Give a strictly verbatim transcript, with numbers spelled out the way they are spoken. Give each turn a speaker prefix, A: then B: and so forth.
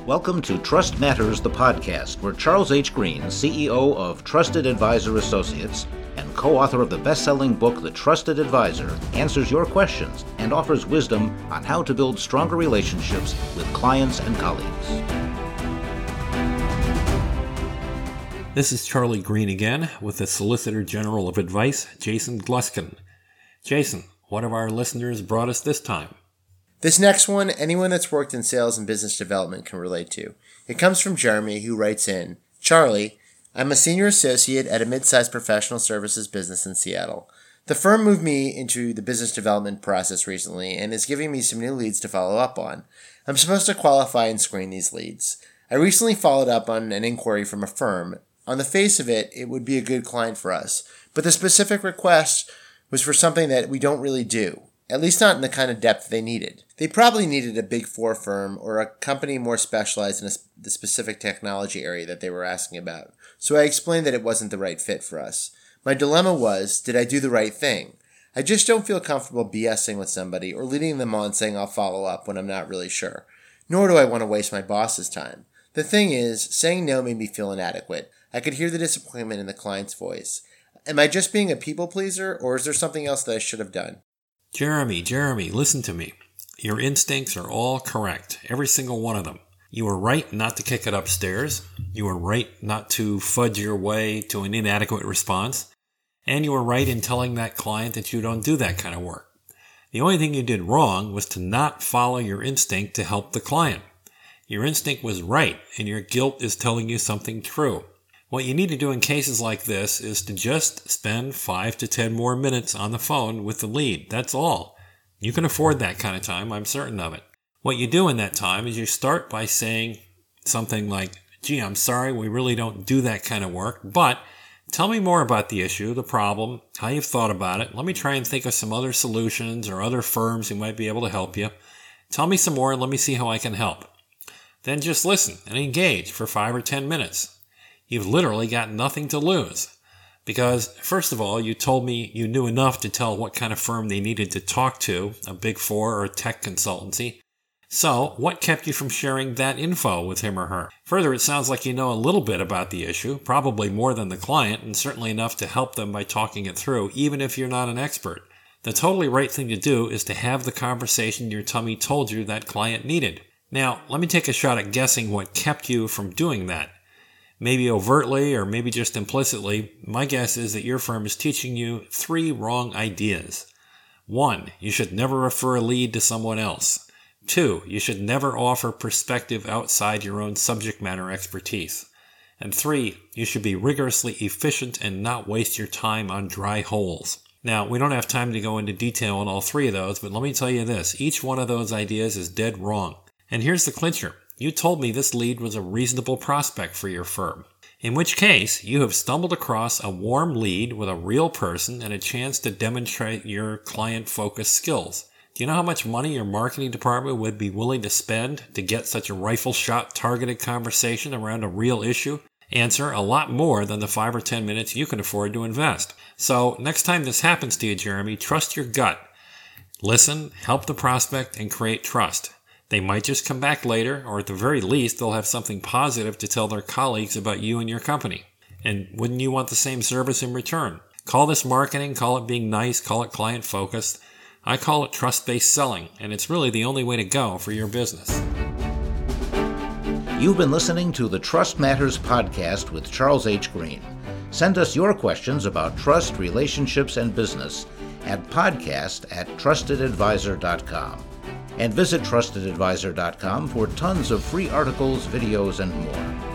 A: Welcome to Trust Matters, the podcast, where Charles H. Green, C E O of Trusted Advisor Associates and co-author of the best-selling book, The Trusted Advisor, answers your questions and offers wisdom on how to build stronger relationships with clients and colleagues.
B: This is Charlie Green again with the Solicitor General of Advice, Jason Gluskin. Jason, what have our listeners brought us this time?
C: This next one, anyone that's worked in sales and business development can relate to. It comes from Jeremy, who writes in, Charlie, I'm a senior associate at a mid-sized professional services business in Seattle. The firm moved me into the business development process recently and is giving me some new leads to follow up on. I'm supposed to qualify and screen these leads. I recently followed up on an inquiry from a firm. On the face of it, it would be a good client for us, but the specific request was for something that we don't really do. At least not in the kind of depth they needed. They probably needed a big four firm or a company more specialized in a, the specific technology area that they were asking about. So I explained that it wasn't the right fit for us. My dilemma was, did I do the right thing? I just don't feel comfortable BSing with somebody or leading them on saying I'll follow up when I'm not really sure. Nor do I want to waste my boss's time. The thing is, saying no made me feel inadequate. I could hear the disappointment in the client's voice. Am I just being a people pleaser, or is there something else that I should have done?
B: Jeremy, Jeremy, listen to me. Your instincts are all correct, every single one of them. You were right not to kick it upstairs. You were right not to fudge your way to an inadequate response. And you were right in telling that client that you don't do that kind of work. The only thing you did wrong was to not follow your instinct to help the client. Your instinct was right, and your guilt is telling you something true. What you need to do in cases like this is to just spend five to ten more minutes on the phone with the lead. That's all. You can afford that kind of time, I'm certain of it. What you do in that time is you start by saying something like, gee, I'm sorry, we really don't do that kind of work, but tell me more about the issue, the problem, how you've thought about it. Let me try and think of some other solutions or other firms who might be able to help you. Tell me some more and let me see how I can help. Then just listen and engage for five or ten minutes. You've literally got nothing to lose. Because, first of all, you told me you knew enough to tell what kind of firm they needed to talk to, a big four or a tech consultancy. So, what kept you from sharing that info with him or her? Further, it sounds like you know a little bit about the issue, probably more than the client, and certainly enough to help them by talking it through, even if you're not an expert. The totally right thing to do is to have the conversation your tummy told you that client needed. Now, let me take a shot at guessing what kept you from doing that. Maybe overtly or maybe just implicitly, my guess is that your firm is teaching you three wrong ideas. One, you should never refer a lead to someone else. Two, you should never offer perspective outside your own subject matter expertise. And three, you should be rigorously efficient and not waste your time on dry holes. Now, we don't have time to go into detail on all three of those, but let me tell you this. Each one of those ideas is dead wrong. And here's the clincher. You told me this lead was a reasonable prospect for your firm. In which case, you have stumbled across a warm lead with a real person and a chance to demonstrate your client-focused skills. Do you know how much money your marketing department would be willing to spend to get such a rifle-shot targeted conversation around a real issue? Answer, a lot more than the five or ten minutes you can afford to invest. So, next time this happens to you, Jeremy, trust your gut. Listen, help the prospect, and create trust. They might just come back later, or at the very least, they'll have something positive to tell their colleagues about you and your company. And wouldn't you want the same service in return? Call this marketing, call it being nice, call it client-focused. I call it trust-based selling, and it's really the only way to go for your business.
A: You've been listening to the Trust Matters podcast with Charles H. Green. Send us your questions about trust, relationships, and business at podcast at trusted advisor dot com. And visit trusted advisor dot com for tons of free articles, videos, and more.